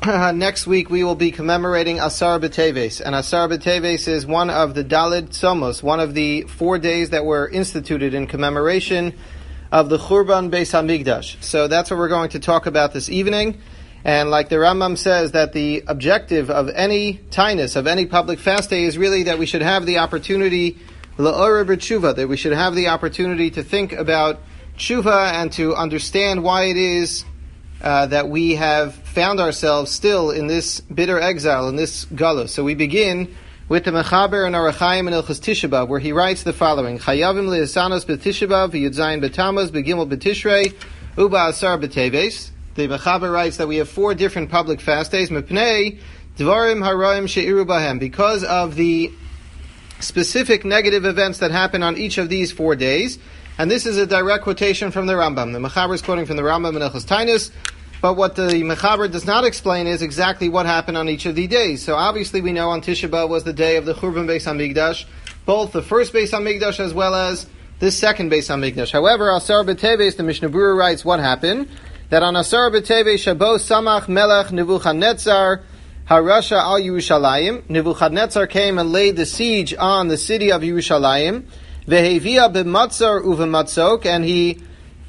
next week we will be commemorating Asar B'Teves. And Asar B'Teves is one of the Daled Tzomos, one of the 4 days that were instituted in commemoration of the Churban Beis HaMikdash. So that's what we're going to talk about this evening. And like the Rambam says, that the objective of any tainus, of any public fast day, is really that we should have the opportunity, L'Orah B'Tshuva, that we should have the opportunity to think about tshuva and to understand why it is that we have found ourselves still in this bitter exile, in this galus. So we begin with the Mechaber and Arachaim and Ilchas Tisha B'Av, where he writes the following: Chayavim le'esanos b'Tisha B'Av, v'yudzayin b'Tamuz, b'Gimel b'Tishrei, uba asar b'Teves. The Mechaber writes that we have 4 different public fast days, Mepnei Dvarim Haraim She'iru Bahem, because of the specific negative events that happen on each of these 4 days. And this is a direct quotation from the Rambam. The Mechaber is quoting from the Rambam in Ilchas Tainus, but what the Mechaber does not explain is exactly what happened on each of the days. So obviously we know on Tisha B'Av was the day of the Churban Beis HaMikdash, both the first Beis HaMikdash as well as the second Beis HaMikdash. However, Asar B'Teves, the Mishnah Berurah writes what happened, that on Asar B'Teves Shabo Samach Melech Nebuchadnezzar Harasha al Yerushalayim, Nebuchadnezzar came and laid the siege on the city of Yerushalayim, Vehevia b'matzar uv'matzok, and he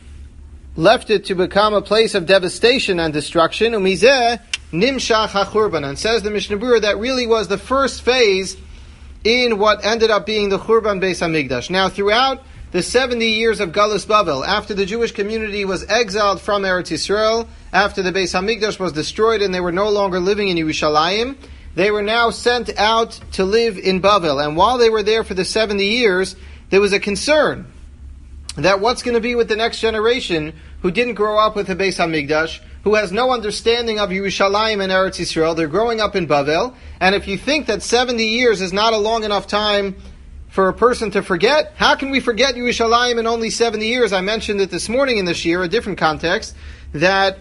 left it to become a place of devastation and destruction. Umizeh nimshach hachurban, and says the Mishnah Berurah that really was the first phase in what ended up being the Churban Beis HaMikdash. Now, throughout the 70 years of Galus Bavel, after the Jewish community was exiled from Eretz Yisrael, after the Beis HaMikdash was destroyed and they were no longer living in Yerushalayim, they were now sent out to live in Bavel. And while they were there for the 70 years, there was a concern that what's going to be with the next generation who didn't grow up with the Beis HaMikdash, who has no understanding of Yerushalayim and Eretz Yisrael. They're growing up in Bavel. And if you think that 70 years is not a long enough time for a person to forget, how can we forget Yerushalayim in only 70 years? I mentioned it this morning in this year, a different context, that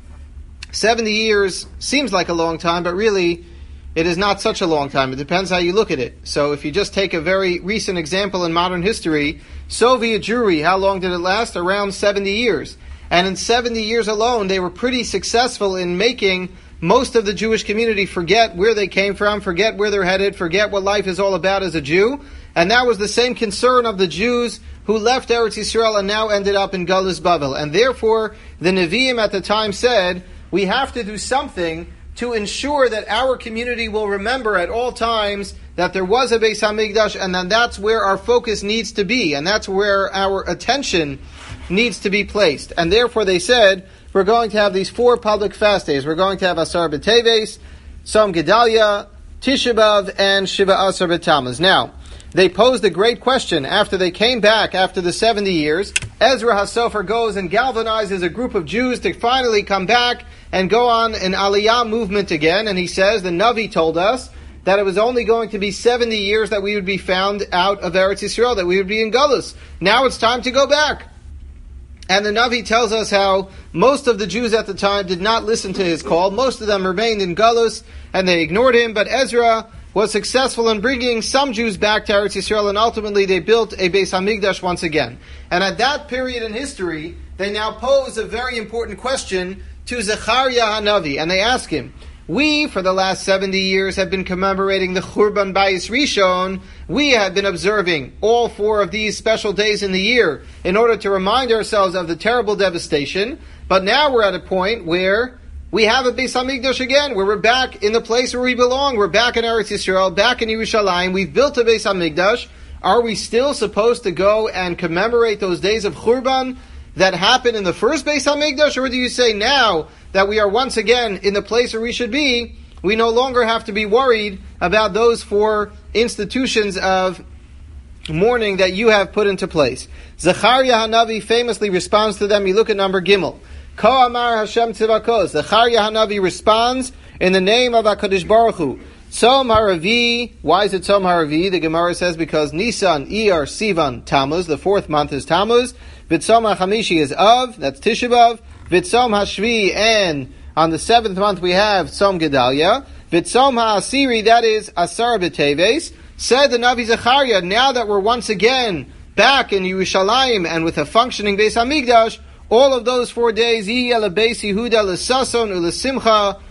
70 years seems like a long time, but really it is not such a long time. It depends how you look at it. So if you just take a very recent example in modern history, Soviet Jewry, how long did it last? Around 70 years. And in 70 years alone, they were pretty successful in making most of the Jewish community forget where they came from, forget where they're headed, forget what life is all about as a Jew. And that was the same concern of the Jews who left Eretz Yisrael and now ended up in Galus Bavel. And therefore, the Nevi'im at the time said, we have to do something to ensure that our community will remember at all times that there was a Beis HaMikdash, and then that's where our focus needs to be, and that's where our attention needs to be placed. And therefore they said, we're going to have these 4 public fast days. We're going to have Asar B'Teves, Tzom Gedalia, Tisha B'Av, and Shiva Asar B'Tamuz. Now, they posed a great question after they came back after the 70 years. Ezra HaSofer goes and galvanizes a group of Jews to finally come back and go on an Aliyah movement again. And he says, the Navi told us that it was only going to be 70 years that we would be found out of Eretz Yisrael, that we would be in Galus. Now it's time to go back. And the Navi tells us how most of the Jews at the time did not listen to his call. Most of them remained in Galus and they ignored him. But Ezra was successful in bringing some Jews back to Eretz Yisrael, and ultimately they built a Beis HaMikdash once again. And at that period in history, they now pose a very important question to Zechariah HaNavi, and they ask him, we, for the last 70 years, have been commemorating the Churban Bayis Rishon. We have been observing all 4 of these special days in the year in order to remind ourselves of the terrible devastation. But now we're at a point where we have a Beis HaMikdash again, where we're back in the place where we belong. We're back in Eretz Yisrael, back in Yerushalayim. We've built a Beis HaMikdash. Are we still supposed to go and commemorate those days of Churban that happened in the first Beis HaMikdash? Or do you say now that we are once again in the place where we should be, we no longer have to be worried about those 4 institutions of mourning that you have put into place? Zechariah HaNavi famously responds to them. You look at number Gimel. Ko Amar Hashem Tzivakos. Zechariah HaNavi responds in the name of HaKadosh Baruch Hu. Tzom HaRavi. Why is it Tzom HaRavi? The Gemara says because Nisan, Iyar, Sivan, Tammuz. The 4th month is Tammuz. V'Tzom HaChamishi is Av. That's Tisha B'Av. V'Tzom HaShvi, and on the 7th month we have Tzom Gedalia. V'Tzom HaAsiri, that is Asar B'Teves. Said the Navi Zechariah, now that we're once again back in Yerushalayim and with a functioning Beis HaMikdash, all of those 4 days, Yiyeh LeBeis Yehuda L'Sason U'Lesimcha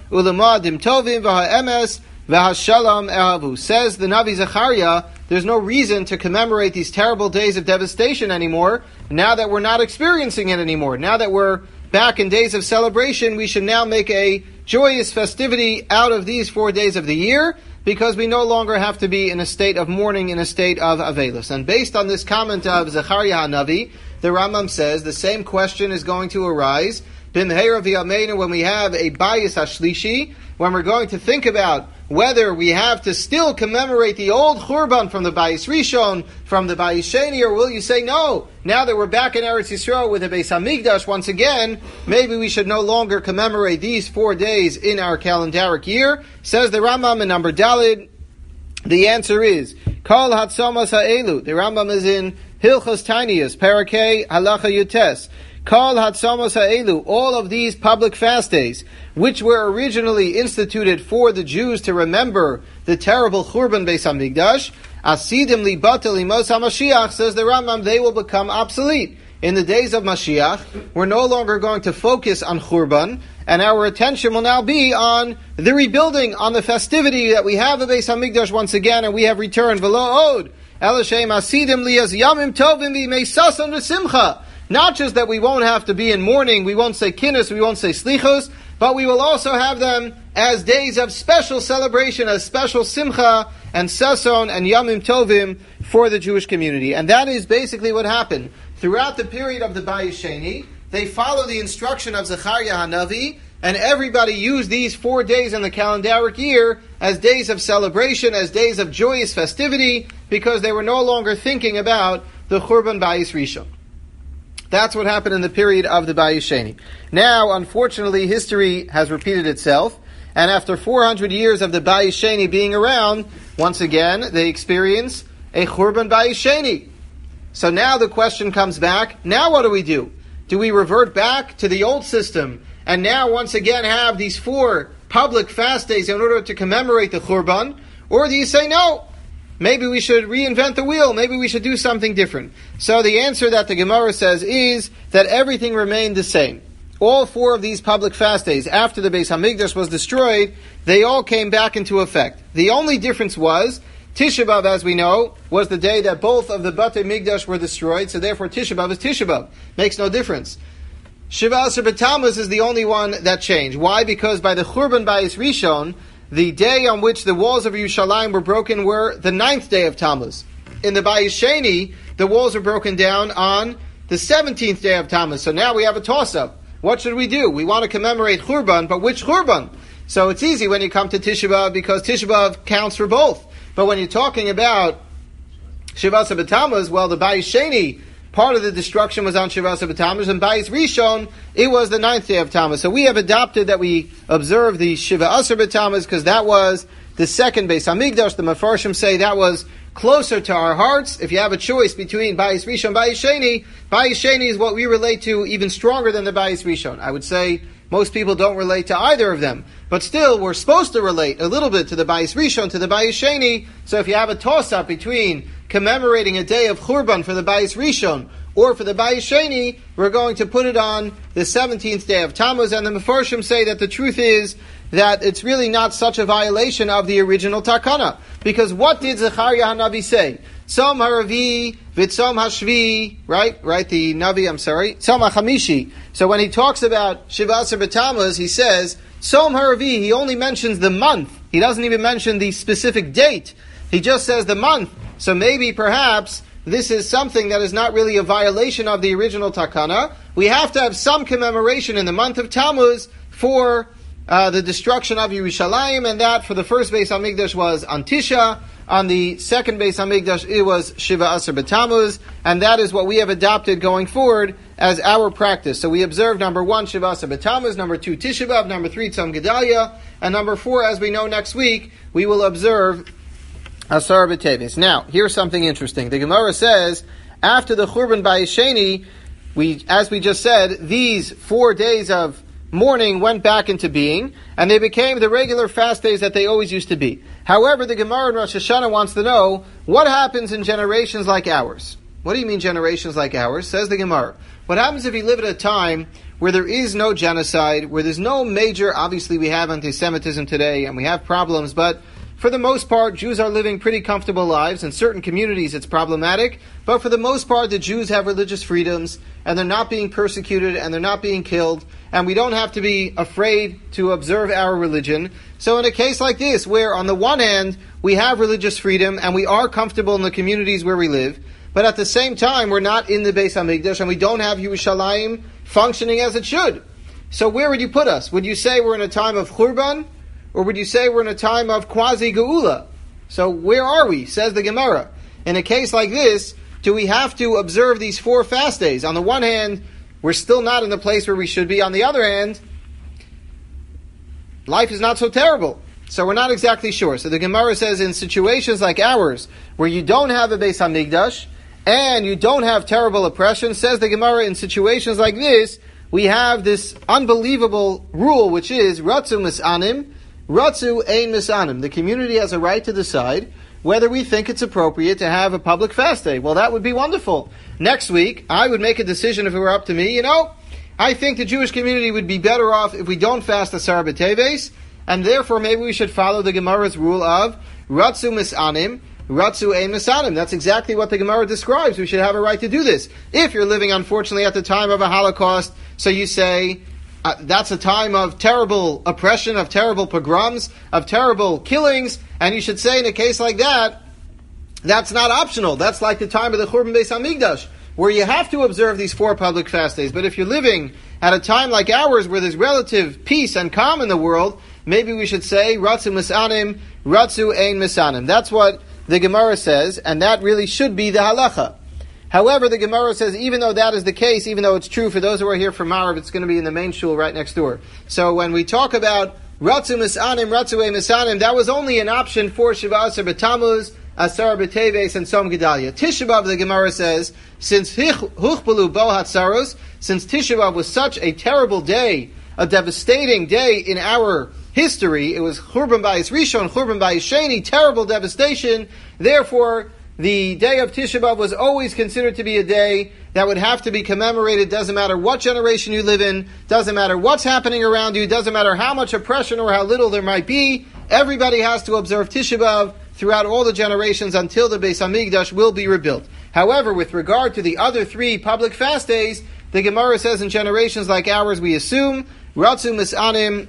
ulamadim tovim v'ha'emes v'ha'shalom ehavu. Says the Navi Zechariah, there's no reason to commemorate these terrible days of devastation anymore, now that we're not experiencing it anymore. Now that we're back in days of celebration, we should now make a joyous festivity out of these 4 days of the year, because we no longer have to be in a state of mourning, in a state of avelus. And based on this comment of Zechariah HaNavi, the Rambam says the same question is going to arise b'mheira v'yameinu when we have a bayis hashlishi, when we're going to think about whether we have to still commemorate the old Churban from the Bayis Rishon, from the Bayis Sheni, or will you say no? Now that we're back in Eretz Yisrael with the Beis Hamikdash once again, maybe we should no longer commemorate these 4 days in our calendaric year. Says the Rambam in number Dalid, the answer is Kol Hatzomas Ha'elu. The Rambam is in Hilchos Tainiyos, Parakeh Halacha Yutes. Kol Hatzomas Ha'elu, all of these public fast days, which were originally instituted for the Jews to remember the terrible Churban Beis Hamikdash, Asidim Libatel Limos HaMashiach, says the Rambam, they will become obsolete. In the days of Mashiach, we're no longer going to focus on Churban, and our attention will now be on the rebuilding, on the festivity that we have of Beis Hamikdash once again, and we have returned. V'lo od, Elashem Asidim Lias Yamim Tovim V'Meisason V'Simcha. Not just that we won't have to be in mourning, we won't say kinus, we won't say slichos, but we will also have them as days of special celebration, as special simcha and sason and yamim tovim for the Jewish community. And that is basically what happened. Throughout the period of the Bayis Sheni, they follow the instruction of Zechariah HaNavi, and everybody used these 4 days in the calendaric year as days of celebration, as days of joyous festivity, because they were no longer thinking about the Churban Bayis Rishon. That's what happened in the period of the Bayis Sheni. Now, unfortunately, history has repeated itself, and after 400 years of the Bayis Sheni being around, once again, they experience a Churban Bayis Sheni. So now the question comes back, now what do? Do we revert back to the old system, and now once again have these 4 public fast days in order to commemorate the Churban? Or do you say, no, maybe we should reinvent the wheel, maybe we should do something different? So the answer that the Gemara says is that everything remained the same. All 4 of these public fast days, after the Beis Hamikdash was destroyed, they all came back into effect. The only difference was, Tisha B'Av, as we know, was the day that both of the Batei Mikdash were destroyed, so therefore Tisha B'Av is Tisha B'Av. Makes no difference. Shiva Asar B'Tammuz is the only one that changed. Why? Because by the Churban Bayis Rishon, the day on which the walls of Yerushalayim were broken were the 9th day of Tammuz. In the Bayis Sheni, the walls were broken down on the 17th day of Tammuz. So now we have a toss-up. What should we do? We want to commemorate Churban, but which Churban? So it's easy when you come to Tisha B'Av because Tisha B'Av counts for both. But when you're talking about Shiva Asar B'Tammuz, well, the Bayis Sheni, part of the destruction was on Shiva Asar B'Tammuz, and Bayis Rishon, it was the 9th day of Tammuz. So we have adopted that we observe the Shiva Asar B'Tammuz because that was the second Beis Hamikdash. The Mefarshim say that was closer to our hearts. If you have a choice between Bayis Rishon and Bayis Sheni is what we relate to even stronger than the Bayis Rishon. I would say most people don't relate to either of them. But still, we're supposed to relate a little bit to the Bayis Rishon, to the Bayis Sheni. So if you have a toss-up between commemorating a day of Churban for the Bayis Rishon or for the Bayis Sheni, we're going to put it on the 17th day of Tammuz. And the Mefarshim say that the truth is that it's really not such a violation of the original Takana. Because what did Zechariah HaNavi say? Tzom HaRavi v'Tzom HaShvi, right? The Navi, Tzom HaChamishi. So when he talks about Shiva Asar B'Tammuz, he says, Tzom HaRavi, he only mentions the month. He doesn't even mention the specific date. He just says the month. So maybe, perhaps, this is something that is not really a violation of the original Takana. We have to have some commemoration in the month of Tammuz for the destruction of Yerushalayim, and that for the first Beis Hamikdash was on Tisha. On the second Beis Hamikdash, it was Shiva Asar B'Tammuz, and that is what we have adopted going forward as our practice. So we observe number 1, Shiva Asar B'Tammuz, number 2, Tisha B'Av, number 3, Tzom Gedalia, and number 4, as we know next week, we will observe Asar B'Teves. Now, here's something interesting. The Gemara says, after the Churban Bayis Sheni, as we just said, these 4 days of mourning went back into being, and they became the regular fast days that they always used to be. However, the Gemara in Rosh Hashanah wants to know, what happens in generations like ours? What do you mean generations like ours? Says the Gemara. What happens if you live at a time where there is no genocide, where there's no major, obviously we have anti-Semitism today and we have problems, but for the most part, Jews are living pretty comfortable lives. In certain communities, it's problematic. But for the most part, the Jews have religious freedoms, and they're not being persecuted, and they're not being killed, and we don't have to be afraid to observe our religion. So in a case like this, where on the one hand, we have religious freedom, and we are comfortable in the communities where we live, but at the same time, we're not in the Beis HaMikdash, and we don't have Yerushalayim functioning as it should. So where would you put us? Would you say we're in a time of Churban? Or would you say we're in a time of quasi-geula? So where are we? Says the Gemara. In a case like this, do we have to observe these 4 fast days? On the one hand, we're still not in the place where we should be. On the other hand, life is not so terrible. So we're not exactly sure. So the Gemara says in situations like ours, where you don't have a Beis HaMikdash, and you don't have terrible oppression, says the Gemara, in situations like this, we have this unbelievable rule, which is, Ratzu Misanim, Ratzu ein misanim. The community has a right to decide whether we think it's appropriate to have a public fast day. Well, that would be wonderful. Next week, I would make a decision if it were up to me. I think the Jewish community would be better off if we don't fast Asar B'Teves, and therefore maybe we should follow the Gemara's rule of Ratzu misanim, Ratzu ein misanim. That's exactly what the Gemara describes. We should have a right to do this. If you're living, unfortunately, at the time of a Holocaust, so you say, that's a time of terrible oppression, of terrible pogroms, of terrible killings, and you should say in a case like that, that's not optional. That's like the time of the Churban Beis HaMikdash, where you have to observe these 4 public fast days. But if you're living at a time like ours, where there's relative peace and calm in the world, maybe we should say, Ratzu Misanim, Ratzu ein Misanim. That's what the Gemara says, and that really should be the halacha. However, the Gemara says, even though that is the case, even though it's true for those who are here from Marav, it's going to be in the main shul right next door. So when we talk about Ratzu Misanim, Ratzu ein Misanim, that was only an option for Shiva Asar B'Tammuz, Asar B'Teves, and Tzom Gedalia. Tisha B'Av, the Gemara says, since Huchbalu Bo Hatzaros, since Tisha B'Av was such a terrible day, a devastating day in our history, it was Churban Bayis Rishon, Churban Bayis Sheni, terrible devastation, therefore, the day of Tisha B'Av was always considered to be a day that would have to be commemorated. Doesn't matter what generation you live in, doesn't matter what's happening around you, doesn't matter how much oppression or how little there might be. Everybody has to observe Tisha B'Av throughout all the generations until the Beis HaMikdash will be rebuilt. However, with regard to the other 3 public fast days, the Gemara says in generations like ours, we assume Ratzu Misanim,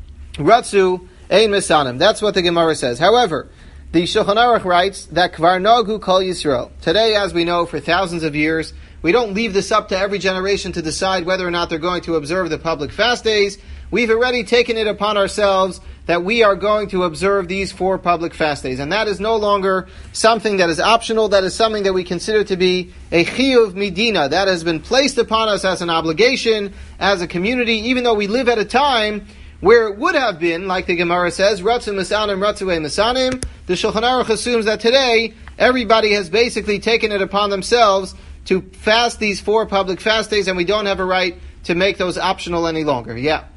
Ratzu ein Misanim. That's what the Gemara says. However, the Shulchan Aruch writes that Kvar Nogu Kol Yisrael. Today, as we know, for thousands of years, we don't leave this up to every generation to decide whether or not they're going to observe the public fast days. We've already taken it upon ourselves that we are going to observe these 4 public fast days. And that is no longer something that is optional. That is something that we consider to be a chiyuv midina. That has been placed upon us as an obligation, as a community, even though we live at a time where it would have been, like the Gemara says, Ratzu Misanim, Ratzu ein Misanim. The Shulchan Aruch assumes that today, everybody has basically taken it upon themselves to fast these 4 public fast days, and we don't have a right to make those optional any longer. Yeah?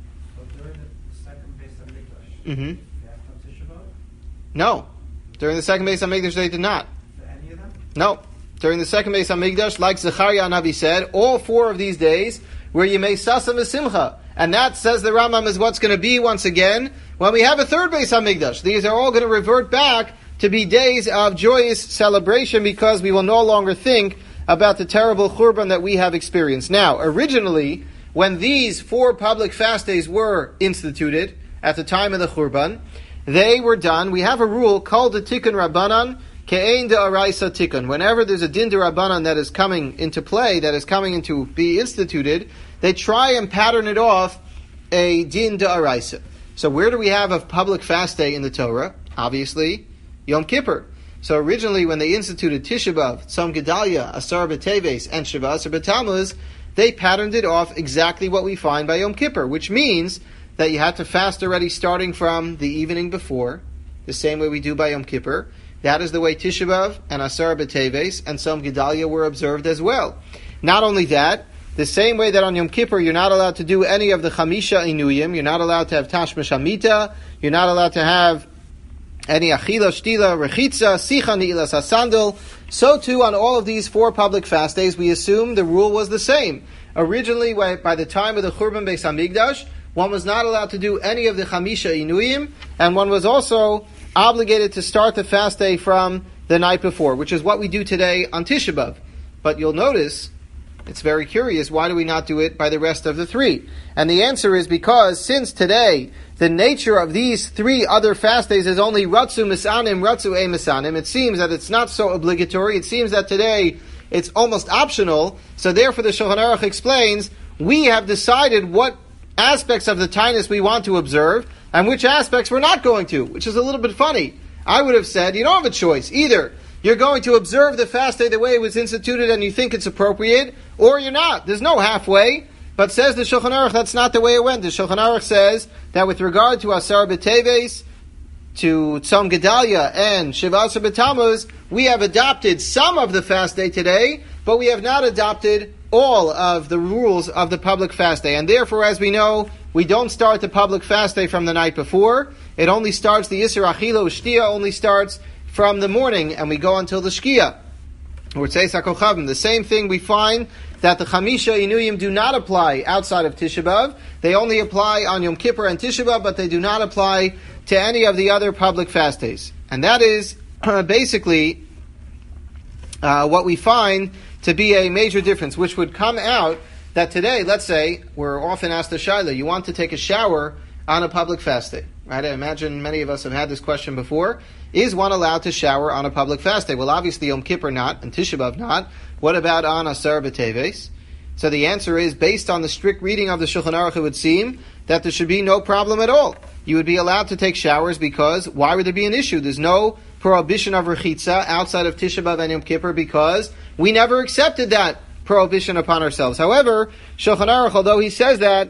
So during the second Beis HaMikdash, Mm-hmm. they have no Tisha B'Av? No. During the second Beis HaMikdash, they did not. For any of them? No. During the second Beis HaMikdash, like Zechariah Navi said, all 4 of these days were Yemei Sasam V'Simcha. And that, says the Rambam, is what's going to be once again when we have a third Beis HaMikdash. These are all going to revert back to be days of joyous celebration because we will no longer think about the terrible Churban that we have experienced. Now, originally, when these 4 public fast days were instituted at the time of the Churban, they were done. We have a rule called the Tikkun Rabbanan, Ke'ein De'araisa Tikkun. Whenever there's a Din D'Rabbanan that is coming into play, that is coming into be instituted, they try and pattern it off a Din D'Araisa. So where do we have a public fast day in the Torah? Obviously, Yom Kippur. So originally when they instituted Tisha B'Av, Tzom Gedalia, Asar B'Teves, and Shiva Asar B'Tammuz, they patterned it off exactly what we find by Yom Kippur, which means that you had to fast already starting from the evening before, the same way we do by Yom Kippur. That is the way Tisha B'Av and Asar B'Teves and Tzom Gedalia were observed as well. Not only that, the same way that on Yom Kippur you're not allowed to do any of the Chamisha Inuyim, you're not allowed to have Tashmish Hamita, you're not allowed to have any Achila, Shtila, Rechitza, Sicha, Ni'ilas HaSandal, so too on all of these 4 public fast days, we assume the rule was the same. Originally, by the time of the Churban Beis Hamikdash, one was not allowed to do any of the Chamisha Inuyim, and one was also obligated to start the fast day from the night before, which is what we do today on Tisha B'Av. But you'll notice, it's very curious, why do we not do it by the rest of the 3? And the answer is because since today, the nature of these 3 other fast days is only Ratzu Misanim, Ratzu E Misanim, it seems that it's not so obligatory. It seems that today it's almost optional. So therefore the Shulchan Aruch explains, we have decided what aspects of the Tainus we want to observe, and which aspects we're not going to, which is a little bit funny. I would have said, you don't have a choice. Either you're going to observe the fast day the way it was instituted and you think it's appropriate, or you're not. There's no halfway. But says the Shulchan Aruch, that's not the way it went. The Shulchan Aruch says that with regard to Asar B'Teves, to Tzom Gedalia and Shiva Asar B'Tammuz, we have adopted some of the fast day today, but we have not adopted all of the rules of the public fast day. And therefore, as we know, we don't start the public fast day from the night before. It only starts, the Yisur Achila Ushtia only starts from the morning, and we go until the Shkia. Or Tzeis HaKochavim. The same thing we find that the Chamisha Inuyim do not apply outside of Tisha B'Av. They only apply on Yom Kippur and Tisha B'Av, but they do not apply to any of the other public fast days. And that is basically what we find to be a major difference, which would come out that today, let's say, we're often asked the Shaila, you want to take a shower on a public fast day, right? I imagine many of us have had this question before. Is one allowed to shower on a public fast day? Well, obviously Yom Kippur not, and Tisha B'Av not. What about on Asar B'Teves? So the answer is, based on the strict reading of the Shulchan Aruch, it would seem that there should be no problem at all. You would be allowed to take showers because, why would there be an issue? There's no prohibition of Rechitza outside of Tisha B'Av and Yom Kippur because we never accepted that prohibition upon ourselves. However, Shulchan Aruch, although he says that,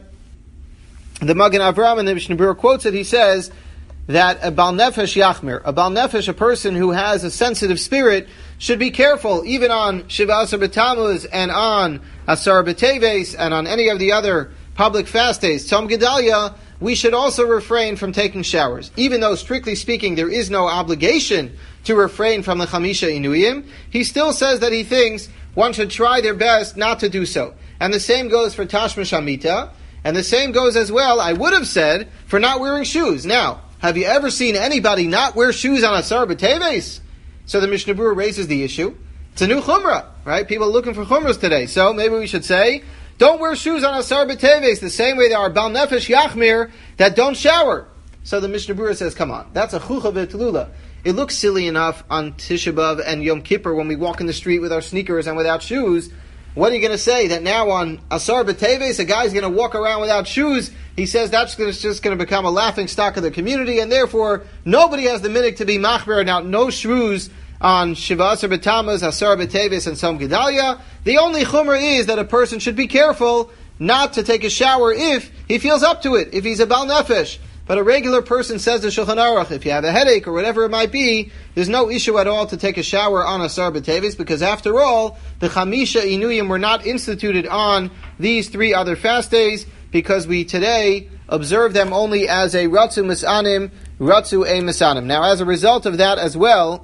the Magen Avraham and the Mishnah Berurah quotes it, he says that a Bal Nefesh Yachmir, a Bal Nefesh, a person who has a sensitive spirit, should be careful, even on Shiva Asar B'Tammuz and on Asar B'Teves and on any of the other public fast days, Tzom Gedalia, we should also refrain from taking showers. Even though, strictly speaking, there is no obligation to refrain from the Chamisha Inuyim, he still says that he thinks one should try their best not to do so. And the same goes for Tashmish Hamita, and the same goes as well, I would have said, for not wearing shoes. Now, have you ever seen anybody not wear shoes on Asar B'Teves? So the Mishnah Berurah raises the issue. It's a new chumrah, right? People are looking for chumras today. So maybe we should say, don't wear shoes on Asar B'Teves, the same way there are Bal Nefesh Yachmir that don't shower. So the Mishnah Berurah says, come on, that's a chucha v'telula. It looks silly enough on Tisha B'Av and Yom Kippur when we walk in the street with our sneakers and without shoes. What are you going to say? That now on Asar B'Teves, a guy's going to walk around without shoes? He says that's just going to become a laughing stock of the community, and therefore nobody has the minhag to be machmer. Now, no shoes on Shiva Asar B'Tammuz, Asar B'Teves, and Tzom Gedalia. The only chumrah is that a person should be careful not to take a shower if he feels up to it, if he's a Bal Nefesh. But a regular person, says the Shulchan Aruch, if you have a headache or whatever it might be, there's no issue at all to take a shower on Asar B'Teves, because after all, the Chamisha Inuyim were not instituted on these 3 other fast days, because we today observe them only as a Ratzu Misanim, Ratzu E Misanim. Now, as a result of that as well,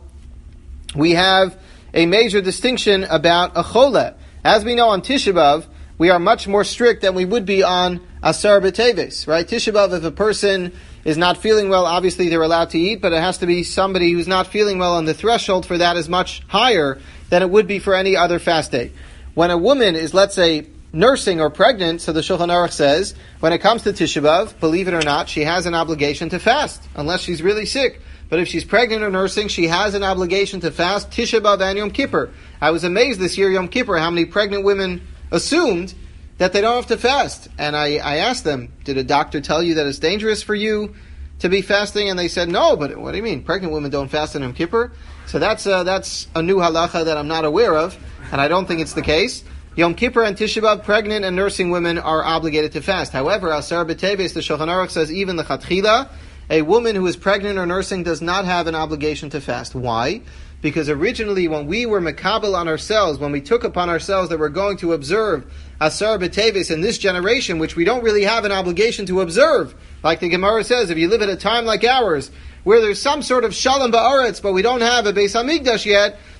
we have a major distinction about a Chola. As we know on Tisha B'Av, we are much more strict than we would be on Asar B'Teves, right? Tisha B'Av, if a person is not feeling well, obviously they're allowed to eat, but it has to be somebody who's not feeling well, and the threshold for that is much higher than it would be for any other fast day. When a woman is, let's say, nursing or pregnant, so the Shulchan Aruch says, when it comes to Tisha B'Av, believe it or not, she has an obligation to fast, unless she's really sick. But if she's pregnant or nursing, she has an obligation to fast Tisha B'Av and Yom Kippur. I was amazed this year, Yom Kippur, how many pregnant women assumed that they don't have to fast. And I asked them, did a doctor tell you that it's dangerous for you to be fasting? And they said, no, but what do you mean? Pregnant women don't fast on Yom Kippur? So that's a new halacha that I'm not aware of, and I don't think it's the case. Yom Kippur and Tisha B'Av, pregnant and nursing women are obligated to fast. However, Asar B'Teves, the Shulchan Aruch says, even the Chatchila, a woman who is pregnant or nursing does not have an obligation to fast. Why? Because originally when we were mekabel on ourselves, when we took upon ourselves that we're going to observe Asar B'Teves in this generation, which we don't really have an obligation to observe, like the Gemara says, if you live at a time like ours, where there's some sort of shalom ba'aretz, but we don't have a Beis Hamikdash yet,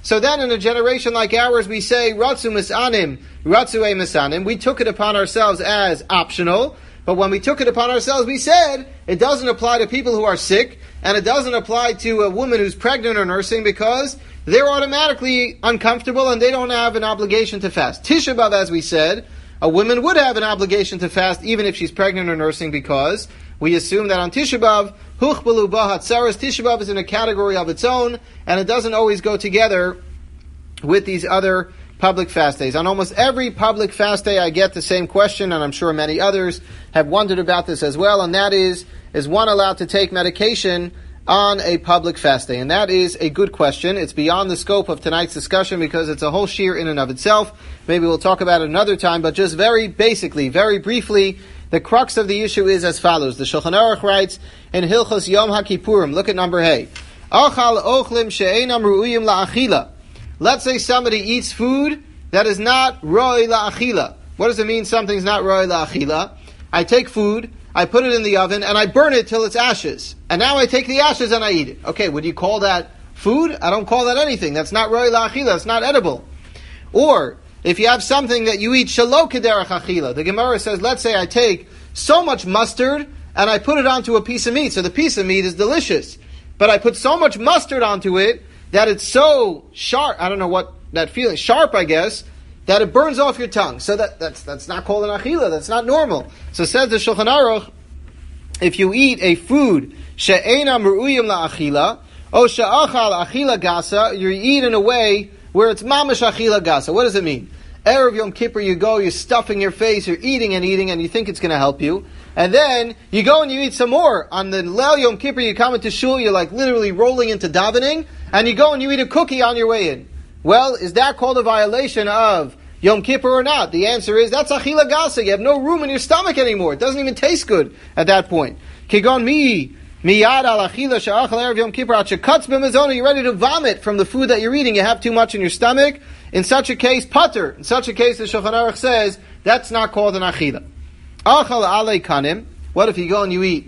So then in a generation like ours, we say, Ratzu misanim, Ratzu e misanim. We took it upon ourselves as optional, but when we took it upon ourselves, we said, it doesn't apply to people who are sick, and it doesn't apply to a woman who's pregnant or nursing, because they're automatically uncomfortable and they don't have an obligation to fast. Tisha B'Av, as we said, a woman would have an obligation to fast even if she's pregnant or nursing, because we assume that on Tisha B'Av, Huchbalu B'Hatzaras, Tisha B'Av is in a category of its own, and it doesn't always go together with these other public fast days. On almost every public fast day I get the same question, and I'm sure many others have wondered about this as well, and that is one allowed to take medication on a public fast day? And that is a good question. It's beyond the scope of tonight's discussion because it's a whole shiur in and of itself. Maybe we'll talk about it another time, but just very basically, very briefly, the crux of the issue is as follows. The Shulchan Aruch writes in Hilchos Yom HaKippurim, look at number Hey. Achal ochlim she'einam ru'uyim la'achila. Let's say somebody eats food that is not roi la'achila. What does it mean something's not roi la'achila? I take food, I put it in the oven, and I burn it till it's ashes. And now I take the ashes and I eat it. Okay, would you call that food? I don't call that anything. That's not roi la'achila. It's not edible. Or, if you have something that you eat shelo kederach achila, the Gemara says, let's say I take so much mustard and I put it onto a piece of meat. So the piece of meat is delicious. But I put so much mustard onto it that it's so sharp, I don't know what that feeling, sharp I guess, that it burns off your tongue. So that's not called an achila, that's not normal. So says the Shulchan Aruch, if you eat a food, she'ena meru'im la'achila, o she'achal achila gasa, you eat in a way where it's mamash achila gasa. What does it mean? Erev Yom Kippur, you go, you're stuffing your face, you're eating, and you think it's going to help you. And then, you go and you eat some more. On the Leil Yom Kippur, you come into shul, you're like literally rolling into davening, and you go and you eat a cookie on your way in. Well, is that called a violation of Yom Kippur or not? The answer is, that's achila gasa. You have no room in your stomach anymore. It doesn't even taste good at that point. Kigon miyad al achila she'achal erev Yom Kippur at shekatz b'mezona. You're ready to vomit from the food that you're eating. You have too much in your stomach. In such a case, pater. In such a case, the Shulchan Aruch says, that's not called an achila. Achal alei kanim. What if you go and you eat?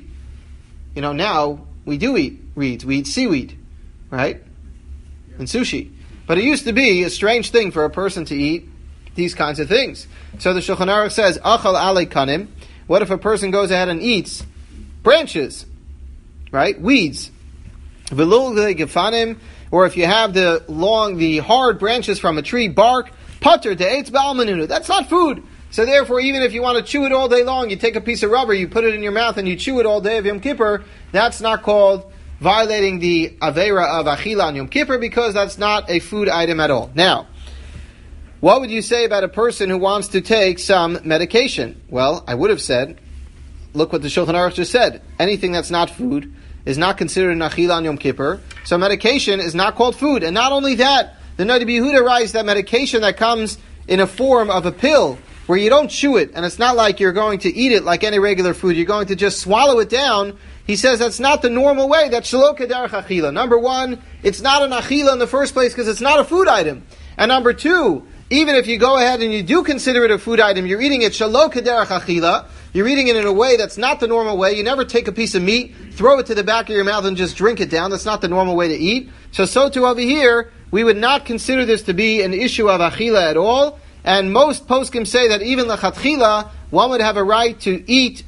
Now, we do eat reeds. We eat seaweed. Right? And sushi. But it used to be a strange thing for a person to eat these kinds of things. So the Shulchan Aruch says, achal alei kanim. What if a person goes ahead and eats branches? Right? Weeds. Velul gefanim. Or if you have the hard branches from a tree, bark, pater de'etz ba'al menunu. That's not food. So therefore, even if you want to chew it all day long, you take a piece of rubber, you put it in your mouth, and you chew it all day of Yom Kippur, that's not called violating the Aveira of Achila on Yom Kippur, because that's not a food item at all. Now, what would you say about a person who wants to take some medication? Well, I would have said, look what the Shulchan Aruch just said. Anything that's not food is not considered an Achila on Yom Kippur. So medication is not called food. And not only that, the Noda B'Yehuda writes that medication that comes in a form of a pill, where you don't chew it, and it's not like you're going to eat it like any regular food, you're going to just swallow it down, he says that's not the normal way, that's shelo kederach achila. Number one, it's not an achila in the first place because it's not a food item. And number two, even if you go ahead and you do consider it a food item, you're eating it shelo kederach achila, you're eating it in a way that's not the normal way. You never take a piece of meat, throw it to the back of your mouth and just drink it down. That's not the normal way to eat. So too over here, we would not consider this to be an issue of achila at all. And most poskim say that even lechatchila, one would have a right to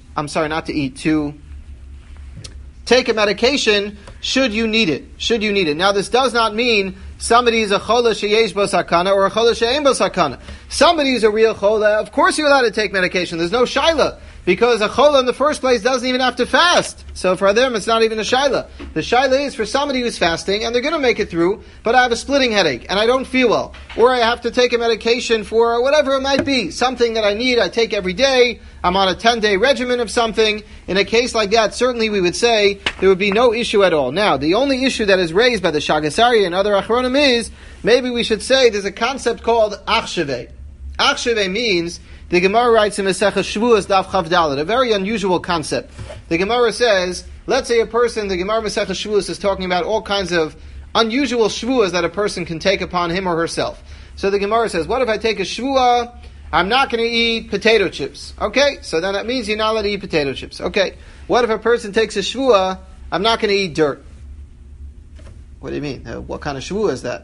to take a medication should you need it. Now this does not mean somebody is a chola sheyesh bo sakana or a chola she'ein bo sakana. Somebody is a real chola, of course you're allowed to take medication. There's no shaila. Because a chola in the first place doesn't even have to fast. So for them, it's not even a shaila. The shaila is for somebody who's fasting, and they're going to make it through, but I have a splitting headache, and I don't feel well. Or I have to take a medication for whatever it might be. Something that I need, I take every day. I'm on a 10-day regimen of something. In a case like that, certainly we would say there would be no issue at all. Now, the only issue that is raised by the Shagas Aryeh and other Achronim is, maybe we should say there's a concept called achsheveh. Achsheveh means, the Gemara writes in Masechah Shavuos Daf Chav Dalet, a very unusual concept. The Gemara says, let's say a person, the Gemara Masechah Shavuos is talking about all kinds of unusual shvuas that a person can take upon him or herself. So the Gemara says, what if I take a shvua, I'm not going to eat potato chips? Okay, so then that means you're not allowed to eat potato chips. Okay, what if a person takes a shvua, I'm not going to eat dirt? What do you mean? What kind of shvua is that?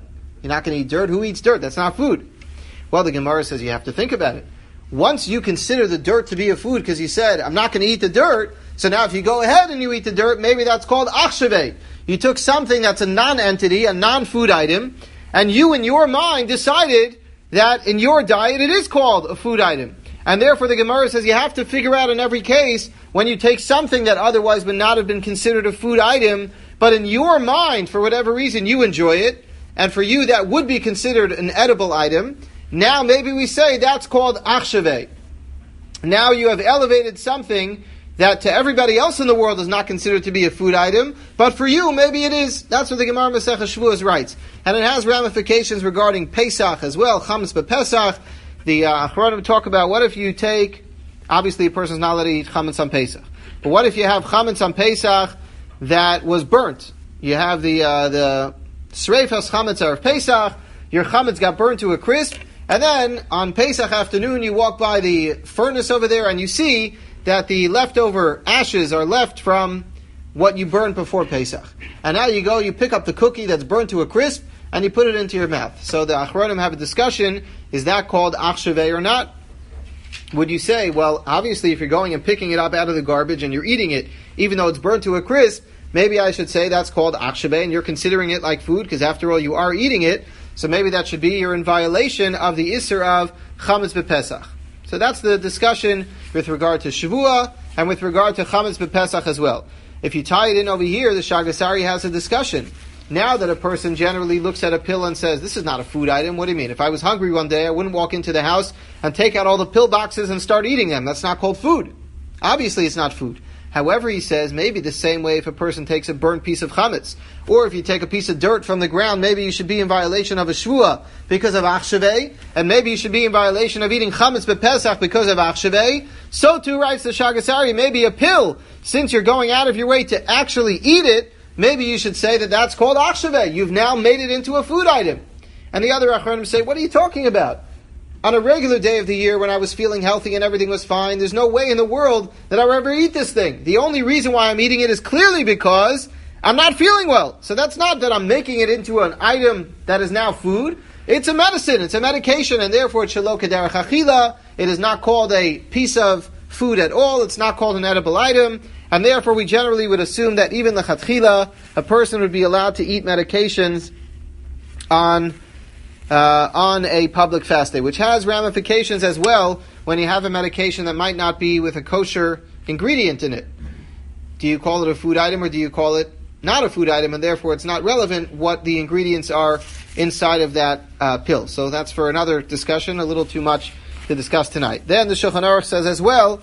You're not going to eat dirt. Who eats dirt? That's not food. Well, the Gemara says you have to think about it. Once you consider the dirt to be a food because you said, I'm not going to eat the dirt, so now if you go ahead and you eat the dirt, maybe that's called achshaveh. You took something that's a non-entity, a non-food item, and you in your mind decided that in your diet it is called a food item. And therefore the Gemara says you have to figure out in every case, when you take something that otherwise would not have been considered a food item, but in your mind, for whatever reason, you enjoy it, and for you that would be considered an edible item, now maybe we say that's called achshaveh. Now you have elevated something that to everybody else in the world is not considered to be a food item, but for you, maybe it is. That's what the Gemara Masechah Shavuos writes. And it has ramifications regarding Pesach as well, Chametz b'Pesach. The Achronim talk about what if you take, obviously a person's not allowed to eat Chametz on Pesach, but what if you have Chametz on Pesach that was burnt? You have the Sreifas Chametz of Pesach, your Chametz got burnt to a crisp, and then on Pesach afternoon you walk by the furnace over there and you see that the leftover ashes are left from what you burned before Pesach. And now you go, you pick up the cookie that's burnt to a crisp, and you put it into your mouth. So the Achronim have a discussion, is that called achshaveh or not? Would you say, well, obviously if you're going and picking it up out of the garbage and you're eating it, even though it's burnt to a crisp, maybe I should say that's called achshaveh, and you're considering it like food, because after all you are eating it, so maybe that should be you're in violation of the Isser of Chametz b'Pesach. So that's the discussion with regard to Shavua and with regard to Chametz b'Pesach as well. If you tie it in over here, the Shagasari has a discussion. Now that a person generally looks at a pill and says, this is not a food item, what do you mean? If I was hungry one day, I wouldn't walk into the house and take out all the pill boxes and start eating them. That's not called food. Obviously it's not food. However, he says, maybe the same way if a person takes a burnt piece of chametz, or if you take a piece of dirt from the ground, maybe you should be in violation of a shvua because of achshaveh, and maybe you should be in violation of eating chametz b'Pesach because of achshaveh. So too, writes the Shagasari, maybe a pill, since you're going out of your way to actually eat it, maybe you should say that that's called achshaveh. You've now made it into a food item. And the other achronim say, what are you talking about? On a regular day of the year when I was feeling healthy and everything was fine, there's no way in the world that I would ever eat this thing. The only reason why I'm eating it is clearly because I'm not feeling well. So that's not that I'm making it into an item that is now food. It's a medicine, it's a medication, and therefore it's shelo kederech achila. It is not called a piece of food at all. It's not called an edible item. And therefore we generally would assume that even lechatchila, a person would be allowed to eat medications on a public fast day, which has ramifications as well when you have a medication that might not be with a kosher ingredient in it. Do you call it a food item or do you call it not a food item, and therefore it's not relevant what the ingredients are inside of that pill? So that's for another discussion, a little too much to discuss tonight. Then the Shulchan Aruch says as well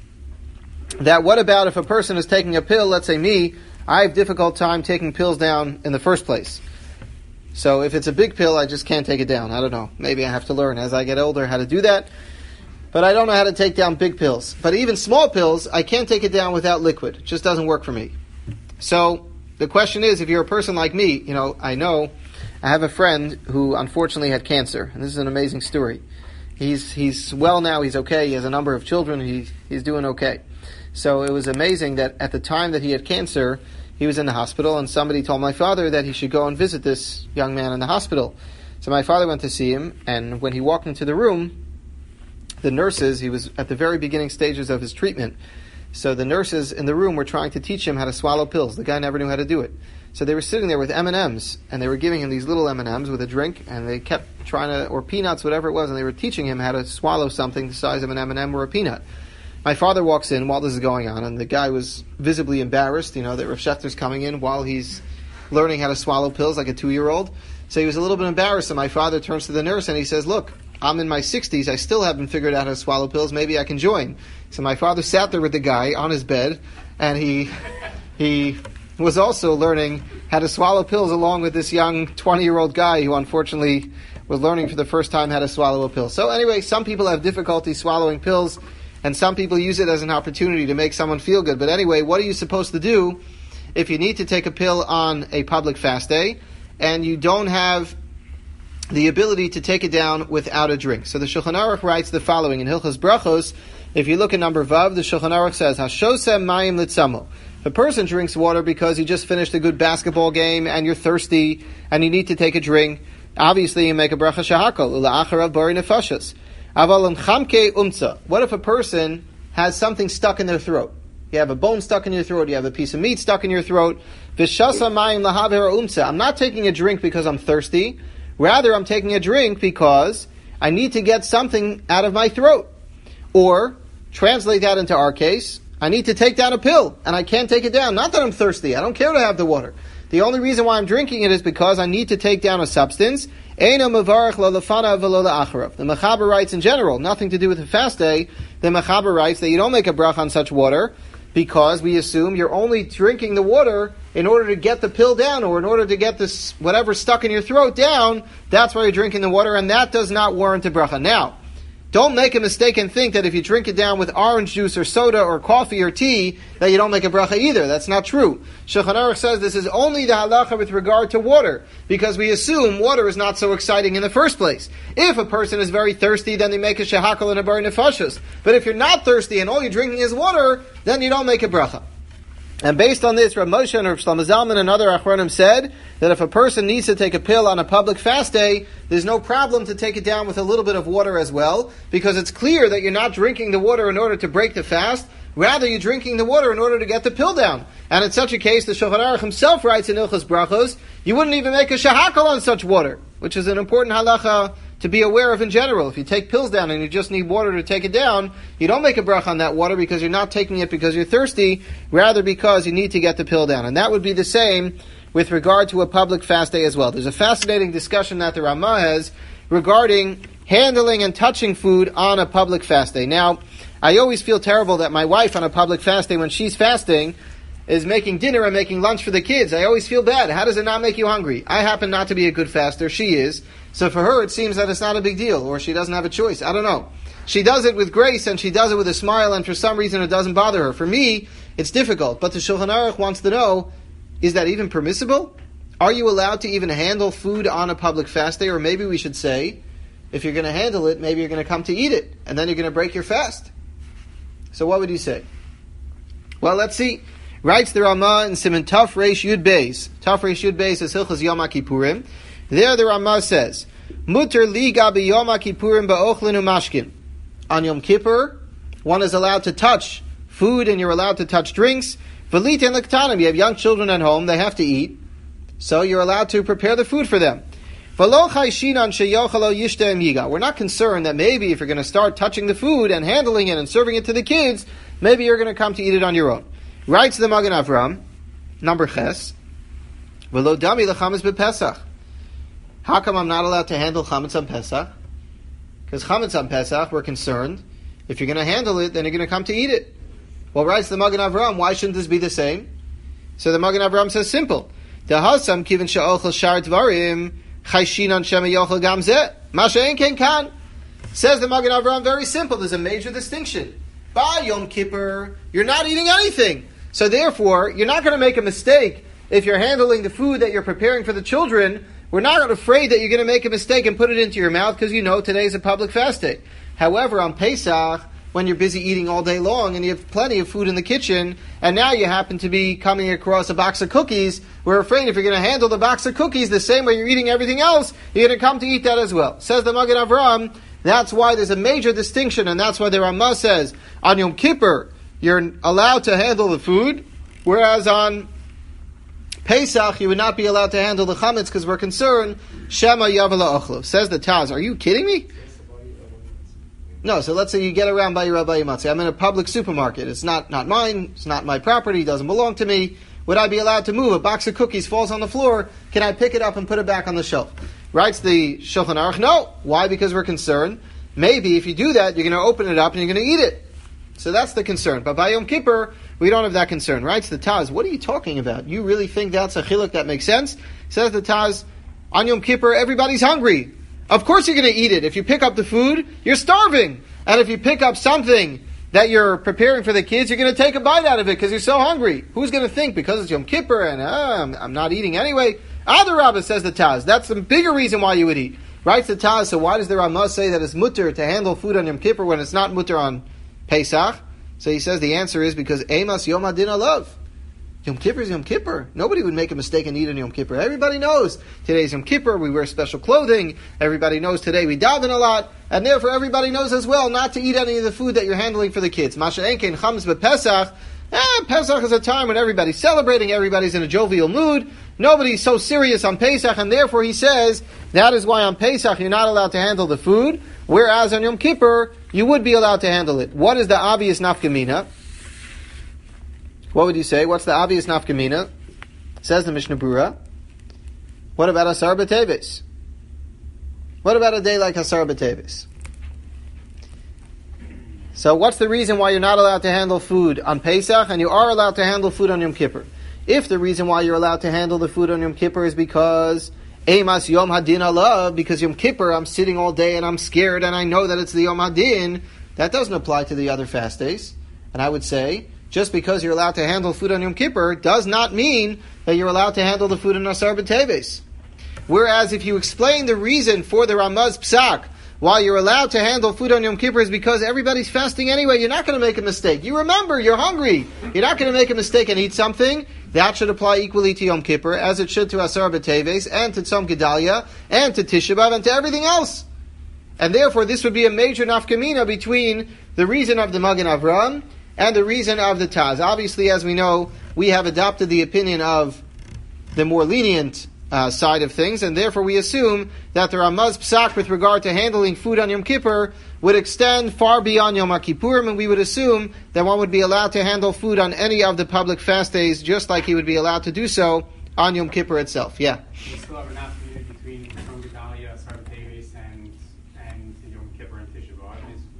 that what about if a person is taking a pill, let's say me, I have difficult time taking pills down in the first place. So if it's a big pill, I just can't take it down. I don't know. Maybe I have to learn as I get older how to do that. But I don't know how to take down big pills. But even small pills, I can't take it down without liquid. It just doesn't work for me. So the question is, if you're a person like me, I have a friend who unfortunately had cancer. And this is an amazing story. He's well now, he's okay. He has a number of children. He's doing okay. So it was amazing that at the time that he had cancer, he was in the hospital, and somebody told my father that he should go and visit this young man in the hospital. So my father went to see him, and when he walked into the room, the nurses, he was at the very beginning stages of his treatment, so the nurses in the room were trying to teach him how to swallow pills. The guy never knew how to do it. So they were sitting there with M&Ms, and they were giving him these little M&Ms with a drink, and they kept trying to, or peanuts, whatever it was, and they were teaching him how to swallow something the size of an M&M or a peanut. My father walks in while this is going on, and the guy was visibly embarrassed, that Rav Schechter's coming in while he's learning how to swallow pills like a 2-year-old. So he was a little bit embarrassed, and my father turns to the nurse and he says, look, I'm in my 60s, I still haven't figured out how to swallow pills, maybe I can join. So my father sat there with the guy on his bed, and he was also learning how to swallow pills along with this young 20-year-old guy who unfortunately was learning for the first time how to swallow a pill. So anyway, some people have difficulty swallowing pills, and some people use it as an opportunity to make someone feel good. But anyway, what are you supposed to do if you need to take a pill on a public fast day and you don't have the ability to take it down without a drink? So the Shulchan Aruch writes the following in Hilchos Brachos. If you look at number Vav, the Shulchan Aruch says, Hashosem mayim litzamo. If a person drinks water because he just finished a good basketball game and you're thirsty and you need to take a drink, obviously you make a bracha shehakol, ula'acharav bari nefashos. Aval chamke umtza. What if a person has something stuck in their throat? You have a bone stuck in your throat, you have a piece of meat stuck in your throat. V'shasa mayim lahaver umtza. I'm not taking a drink because I'm thirsty. Rather, I'm taking a drink because I need to get something out of my throat. Or, translate that into our case, I need to take down a pill, and I can't take it down. Not that I'm thirsty, I don't care to have the water. The only reason why I'm drinking it is because I need to take down a substance. Eino mevarach lo lefanav v'lo la'acharav. The Mechaber writes in general, nothing to do with the fast day, the Mechaber writes that you don't make a bracha on such water, because we assume you're only drinking the water in order to get the pill down, or in order to get this whatever stuck in your throat down. That's why you're drinking the water, and that does not warrant a bracha. Now, don't make a mistake and think that if you drink it down with orange juice or soda or coffee or tea, that you don't make a bracha either. That's not true. Shulchan Aruch says this is only the halacha with regard to water, because we assume water is not so exciting in the first place. If a person is very thirsty, then they make a shehakol and a bar nefashos. But if you're not thirsty and all you're drinking is water, then you don't make a bracha. And based on this, Rav Moshe and Rav Shlomo Zalman and other Achronim said that if a person needs to take a pill on a public fast day, there's no problem to take it down with a little bit of water as well, because it's clear that you're not drinking the water in order to break the fast, rather you're drinking the water in order to get the pill down. And in such a case, the Shulchan Aruch himself writes in Ilchos Brachos, you wouldn't even make a shehakol on such water, which is an important halacha to be aware of in general. If you take pills down and you just need water to take it down, you don't make a bracha on that water because you're not taking it because you're thirsty, rather because you need to get the pill down. And that would be the same with regard to a public fast day as well. There's a fascinating discussion that the Ramah has regarding handling and touching food on a public fast day. Now, I always feel terrible that my wife on a public fast day, when she's fasting, is making dinner and making lunch for the kids. I always feel bad. How does it not make you hungry? I happen not to be a good faster. She is. So for her, it seems that it's not a big deal, or she doesn't have a choice. I don't know. She does it with grace, and she does it with a smile, and for some reason it doesn't bother her. For me, it's difficult. But the Shulchan Aruch wants to know, is that even permissible? Are you allowed to even handle food on a public fast day? Or maybe we should say, if you're going to handle it, maybe you're going to come to eat it, and then you're going to break your fast. So what would you say? Well, let's see. Writes the Ramah in Siman Taf Reish Yud Beis. Taf Reish Yud Beis is Hilchos Yom HaKippurim. There the Ramah says, Muter liga b'Yom HaKippurim ba'ochlin u'mashkin. On Yom Kippur, one is allowed to touch food and you're allowed to touch drinks. V'litin l'ktanim, you have young children at home, they have to eat. So you're allowed to prepare the food for them. V'lo chayshinan sheyochel lo yishtem yiga. We're not concerned that maybe if you're going to start touching the food and handling it and serving it to the kids, maybe you're going to come to eat it on your own. Writes the Magen Avram, number ches, V'lo dami l'chametz b'Pesach. How come I'm not allowed to handle chametz on Pesach? Because chametz on Pesach, we're concerned, if you're going to handle it, then you're going to come to eat it. Well, writes the Magen Avram, why shouldn't this be the same? So the Magen Avram says simple. Dehasam kivin she'ochel shar dvarim chayshinan shema yochel gam zeh ma she'en ken kan. Says the Magen Avram, very simple. There's a major distinction. By Yom Kippur, you're not eating anything. So therefore, you're not going to make a mistake if you're handling the food that you're preparing for the children. We're not afraid that you're going to make a mistake and put it into your mouth because you know today is a public fast day. However, on Pesach, when you're busy eating all day long and you have plenty of food in the kitchen, and now you happen to be coming across a box of cookies, we're afraid if you're going to handle the box of cookies the same way you're eating everything else, you're going to come to eat that as well. Says the Magen Avram, that's why there's a major distinction, and that's why the Ramah says, on Yom Kippur, you're allowed to handle the food, whereas on Pesach, you would not be allowed to handle the chametz because we're concerned, Shema Yavala Ochlo. Says the Taz, are you kidding me? No, so let's say you get around by your Rabbi Matzah. I'm in a public supermarket. It's not mine. It's not my property. It doesn't belong to me. Would I be allowed to move? A box of cookies falls on the floor. Can I pick it up and put it back on the shelf? Writes the Shulchan Aruch, no. Why? Because we're concerned. Maybe if you do that, you're going to open it up and you're going to eat it. So that's the concern. But by Yom Kippur, we don't have that concern. Writes the Taz, what are you talking about? You really think that's a chiluk that makes sense? Says the Taz, on Yom Kippur, everybody's hungry. Of course you're going to eat it. If you pick up the food, you're starving. And if you pick up something that you're preparing for the kids, you're going to take a bite out of it because you're so hungry. Who's going to think because it's Yom Kippur and I'm not eating anyway? Adarabah, says the Taz. That's the bigger reason why you would eat. Writes the Taz, so why does the Ramah say that it's mutter to handle food on Yom Kippur when it's not mutter on Pesach? So he says the answer is because Emas Yom Adin Alav. Yom Kippur is Yom Kippur. Nobody would make a mistake and eat on Yom Kippur. Everybody knows today's Yom Kippur. We wear special clothing. Everybody knows today we daven a lot. And therefore everybody knows as well not to eat any of the food that you're handling for the kids. Masha Enkein Chams B'Pesach. Pesach is a time when everybody's celebrating. Everybody's in a jovial mood. Nobody's so serious on Pesach. And therefore he says that is why on Pesach you're not allowed to handle the food. Whereas on Yom Kippur you would be allowed to handle it. What is the obvious nafkamina? What would you say? What's the obvious nafkamina? Says the Mishnah Berurah. What about Asar B'Teves? What about a day like Asar B'Teves? So what's the reason why you're not allowed to handle food on Pesach and you are allowed to handle food on Yom Kippur? If the reason why you're allowed to handle the food on Yom Kippur is because Eimas Yom Hadin Alav, because Yom Kippur I'm sitting all day and I'm scared and I know that it's the Yom Hadin, that doesn't apply to the other fast days. And I would say, just because you're allowed to handle food on Yom Kippur does not mean that you're allowed to handle the food on Asar B'Teves. Whereas if you explain the reason for the Ramaz Psak, why you're allowed to handle food on Yom Kippur is because everybody's fasting anyway, you're not going to make a mistake. You remember, you're hungry. You're not going to make a mistake and eat something. That should apply equally to Yom Kippur, as it should to Asar B'Teves, and to Tzom Gedalia, and to Tisha B'Av, and to everything else. And therefore, this would be a major nafkamina between the reason of the Magen Avraham and the reason of the Taz. Obviously, as we know, we have adopted the opinion of the more lenient side of things, and therefore we assume that the Ramaz Psak with regard to handling food on Yom Kippur would extend far beyond Yom Kippurim, and we would assume that one would be allowed to handle food on any of the public fast days, just like he would be allowed to do so on Yom Kippur itself. Yeah? We still have an afternoon between Tzom Gedalia, Asar B'Teves, and Yom Kippur and Tisha B'Av.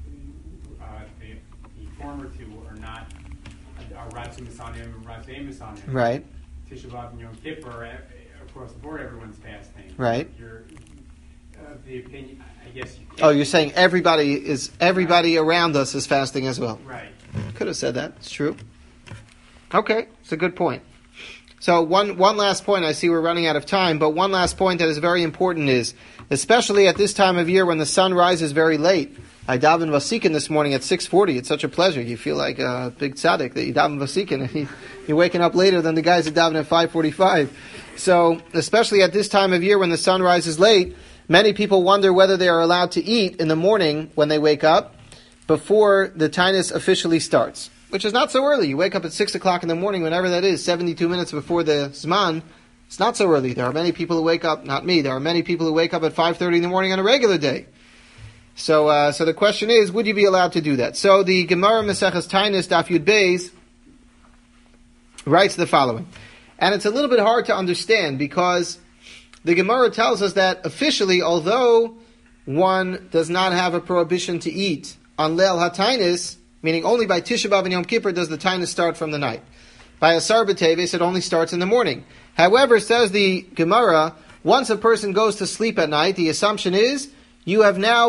The former two are not Ratzim Misanim and Ratzim Misanim. Right. Tisha B'Av and Yom Kippur, across the board, everyone's fasting. Right. You're the opinion, I guess. You're saying everybody around us is fasting as well. Right. Could have said that. It's true. Okay, it's a good point. So one last point. I see we're running out of time, but one last point that is very important is, especially at this time of year when the sun rises very late. I daven Vasikin this morning at 6:40. It's such a pleasure. You feel like a big tzaddik that you daven Vasikin and you're waking up later than the guys that daven at 5:45. So, especially at this time of year when the sun rises late, many people wonder whether they are allowed to eat in the morning when they wake up before the Tainus officially starts, which is not so early. You wake up at 6 o'clock in the morning, whenever that is, 72 minutes before the Zman. It's not so early. There are many people who wake up, not me, there are many people who wake up at 5:30 in the morning on a regular day. So the question is, would you be allowed to do that? So the Gemara Maseches Tainus Daf Yud Beis writes the following. And it's a little bit hard to understand because the Gemara tells us that officially, although one does not have a prohibition to eat on Leil HaTainus, meaning only by Tisha B'Av and Yom Kippur does the Tainus start from the night. By Asar B'Teves, it only starts in the morning. However, says the Gemara, once a person goes to sleep at night, the assumption is, you have now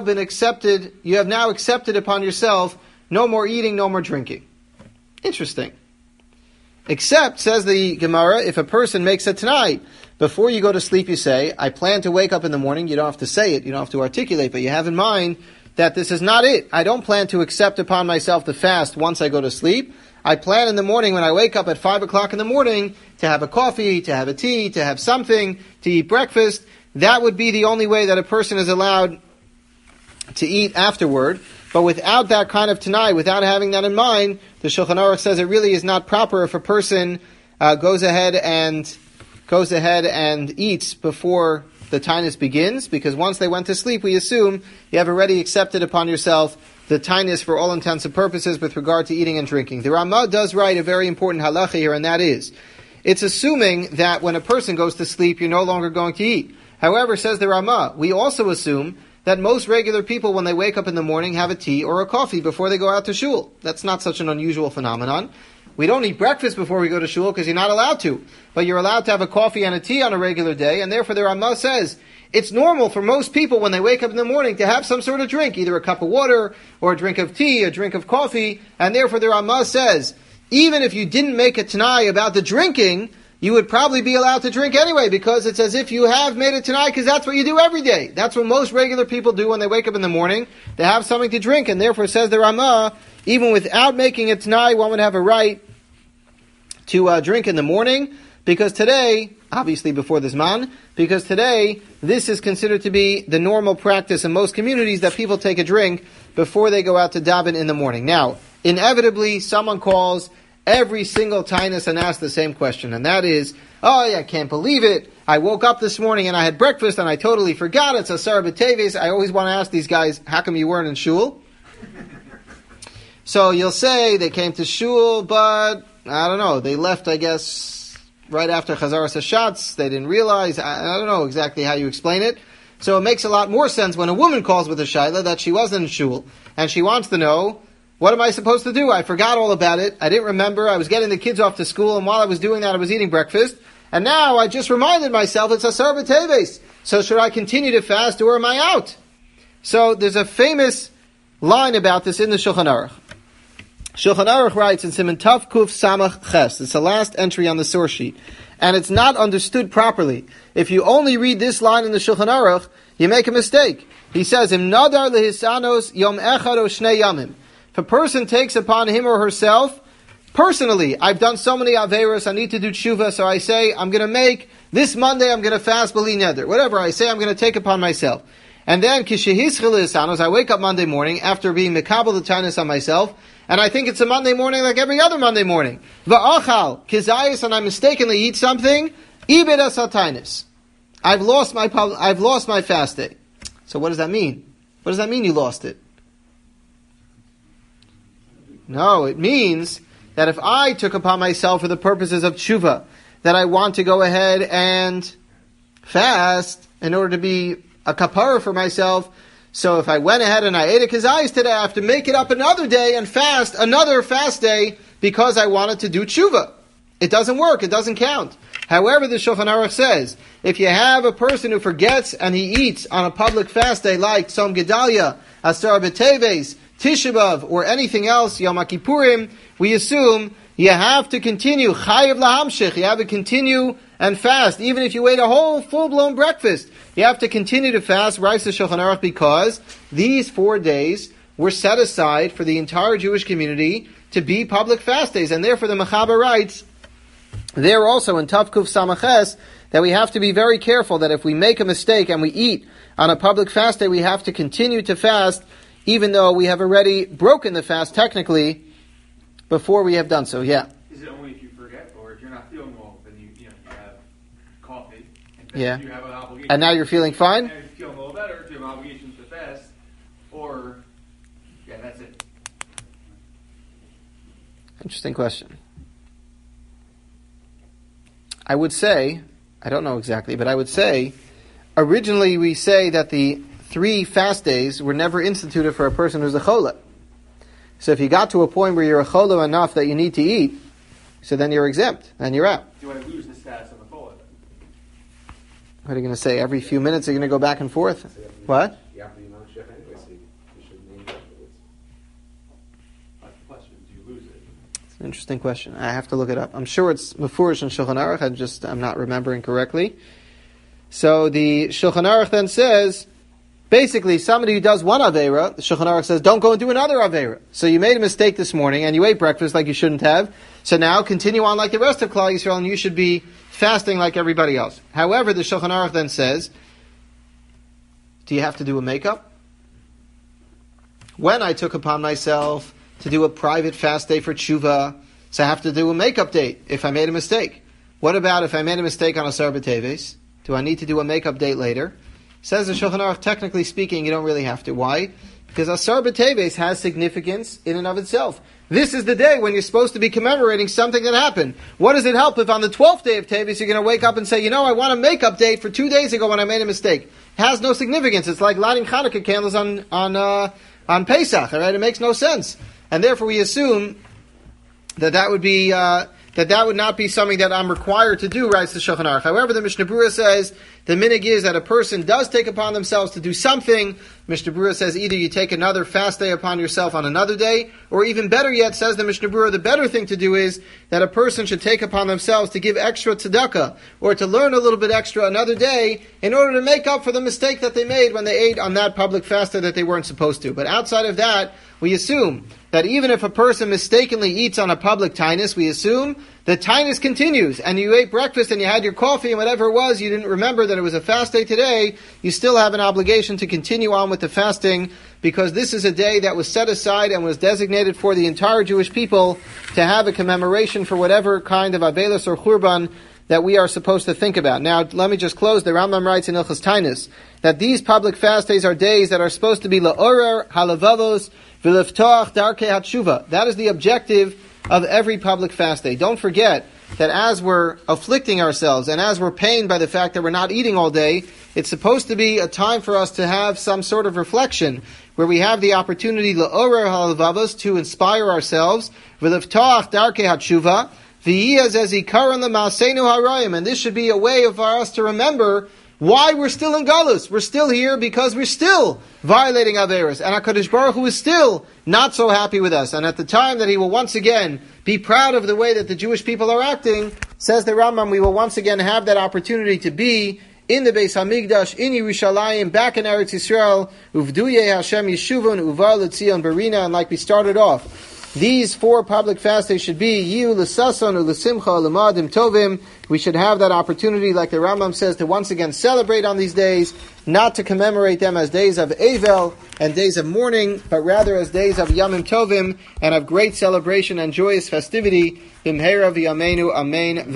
accepted upon yourself no more eating, no more drinking. Interesting. Except, says the Gemara, if a person makes a Tanai, before you go to sleep you say, I plan to wake up in the morning, you don't have to say it, you don't have to articulate, but you have in mind that this is not it. I don't plan to accept upon myself the fast once I go to sleep. I plan in the morning when I wake up at 5 o'clock in the morning to have a coffee, to have a tea, to have something, to eat breakfast. That would be the only way that a person is allowed to eat afterward. But without that kind of Tanai, without having that in mind, the Shulchan Aruch says it really is not proper if a person goes ahead and eats before the Tainus begins, because once they went to sleep, we assume you have already accepted upon yourself the Tainus for all intents and purposes with regard to eating and drinking. The Ramah does write a very important halacha here, and that is, it's assuming that when a person goes to sleep, you're no longer going to eat. However, says the Ramah, we also assume that most regular people, when they wake up in the morning, have a tea or a coffee before they go out to shul. That's not such an unusual phenomenon. We don't eat breakfast before we go to shul because you're not allowed to. But you're allowed to have a coffee and a tea on a regular day, and therefore the Ramah says, it's normal for most people when they wake up in the morning to have some sort of drink, either a cup of water, or a drink of tea, a drink of coffee, and therefore the Ramah says, even if you didn't make a Tanai about the drinking, you would probably be allowed to drink anyway, because it's as if you have made it tonight, because that's what you do every day. That's what most regular people do when they wake up in the morning. They have something to drink, and therefore says the Ramah, even without making it tonight, one would have a right to drink in the morning, because today, obviously before the Zman, because today, this is considered to be the normal practice in most communities that people take a drink before they go out to daven in the morning. Now, inevitably, someone calls every single tainus and asks the same question, and that is, oh, I can't believe it. I woke up this morning and I had breakfast and I totally forgot it's Asar B'Teves. I always want to ask these guys, how come you weren't in shul? So you'll say they came to shul, but I don't know, they left, I guess, right after Chazaras Hashatz. They didn't realize. I don't know exactly how you explain it. So it makes a lot more sense when a woman calls with a shayla that she wasn't in shul, and she wants to know, what am I supposed to do? I forgot all about it. I didn't remember. I was getting the kids off to school, and while I was doing that, I was eating breakfast. And now I just reminded myself it's Asar B'Teves. So should I continue to fast, or am I out? So there's a famous line about this in the Shulchan Aruch. Shulchan Aruch writes in Siman Tav Kuf Samach Ches. It's the last entry on the source sheet. And it's not understood properly. If you only read this line in the Shulchan Aruch, you make a mistake. He says, Im nadar lehisanos yom echad o shnei yamim. If a person takes upon him or herself, personally, I've done so many averos, I need to do tshuva, so I say, I'm going to make, this Monday I'm going to fast b'li neder. Whatever I say, I'm going to take upon myself. And then, kishehischel lehisanos, I wake up Monday morning, after being mekabel the tainus on myself, and I think it's a Monday morning like every other Monday morning. Va'achal, kizayis, and I mistakenly eat something, ibid asal tainus. I've lost my fast day. So what does that mean? What does that mean you lost it? No, it means that if I took upon myself for the purposes of tshuva, that I want to go ahead and fast in order to be a kapara for myself, so if I went ahead and I ate a kazayis today, I have to make it up another day and fast another fast day because I wanted to do tshuva. It doesn't work. It doesn't count. However, the Shulchan Aruch says, if you have a person who forgets and he eats on a public fast day like Tzom Gedalia, Asar B'Teves, Tisha B'Av, or anything else, Yom HaKippurim, we assume you have to continue, Chayiv Lahamshich, you have to continue and fast. Even if you ate a whole full-blown breakfast, you have to continue to fast, writes the Shulchan Aruch, because these 4 days were set aside for the entire Jewish community to be public fast days. And therefore the Mechaber writes, there also in Tav Kuf Samaches, that we have to be very careful that if we make a mistake and we eat on a public fast day, we have to continue to fast, even though we have already broken the fast technically before we have done so. Yeah. Is it only if you forget, or if you're not feeling well, then you have coffee, and then you have an obligation. And now you're feeling fine? And you're feeling a little better, you have an obligation to fast, or, that's it. Interesting question. I would say, I don't know exactly, but I would say, originally we say that the 3 fast days were never instituted for a person who's a chola. So if you got to a point where you're a chola enough that you need to eat, so then you're exempt, then you're out. Do I lose the status of a chola? What are you going to say? Every few minutes you're going to go back and forth? What? You have to be non-chef anyway, so you should name it afterwards. That's the question. Do you lose it? It's an interesting question. I have to look it up. I'm sure it's Mefurish and Shulchan Aruch. I'm not remembering correctly. So the Shulchan Aruch then says, basically, somebody who does one Aveira, the Shulchan Aruch says, don't go and do another Aveira. So you made a mistake this morning, and you ate breakfast like you shouldn't have. So now continue on like the rest of Klal Yisrael, and you should be fasting like everybody else. However, the Shulchan Aruch then says, do you have to do a makeup? When I took upon myself to do a private fast day for tshuva, so I have to do a makeup date if I made a mistake. What about if I made a mistake on Asar B'Teves? Do I need to do a makeup date later? Says the Shulchan Aruch, technically speaking, you don't really have to. Why? Because Asar B'Teves has significance in and of itself. This is the day when you're supposed to be commemorating something that happened. What does it help if on the 12th day of Teves you're going to wake up and say, I want a makeup date for 2 days ago when I made a mistake? It has no significance. It's like lighting Hanukkah candles on Pesach. All right? It makes no sense. And therefore we assume that would be that would not be something that I'm required to do, writes the Shulchan Aruch. However, the Mishnah Berurah says the minhag is that a person does take upon themselves to do something. Mishnah Berurah says either you take another fast day upon yourself on another day, or even better yet, says the Mishnah Berurah, the better thing to do is that a person should take upon themselves to give extra tzedakah, or to learn a little bit extra another day, in order to make up for the mistake that they made when they ate on that public fast day that they weren't supposed to. But outside of that, we assume that even if a person mistakenly eats on a public tainus, we assume the tainus continues, and you ate breakfast and you had your coffee and whatever it was, you didn't remember that it was a fast day today, you still have an obligation to continue on with the fasting, because this is a day that was set aside and was designated for the entire Jewish people to have a commemoration for whatever kind of Avelis or Churban that we are supposed to think about. Now, let me just close. The Rambam writes in Ilchos Tainus that these public fast days are days that are supposed to be la'orer halavavos v'liftoach darkei hatshuva. That is the objective of every public fast day. Don't forget that as we're afflicting ourselves and as we're pained by the fact that we're not eating all day, it's supposed to be a time for us to have some sort of reflection where we have the opportunity la'orer halavavos to inspire ourselves v'liftoach darkei hatshuva. And this should be a way for us to remember why we're still in Galus. We're still here because we're still violating Averos. And HaKadosh Baruch Hu is still not so happy with us. And at the time that He will once again be proud of the way that the Jewish people are acting, says the Rambam, we will once again have that opportunity to be in the Beis Hamikdash, in Yerushalayim, back in Eretz Yisrael, Uvduye Hashem Yeshuvon, Uvar L'Tzion Barina, and like we started off, these 4 public fast days should be Yiu l'sason u'lesimcha l'madim tovim. We should have that opportunity, like the Rambam says, to once again celebrate on these days, not to commemorate them as days of Avel and days of mourning, but rather as days of Yamim Tovim and of great celebration and joyous festivity. B'mheira v'yameinu, amen.